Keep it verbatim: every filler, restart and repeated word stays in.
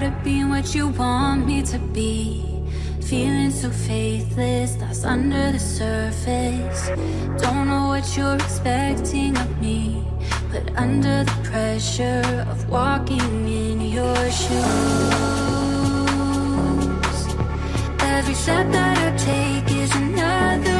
of being what you want me to be. Feeling so faithless, lost under the surface. Don't know what you're expecting of me, but under the pressure of walking in your shoes, every step that I take is another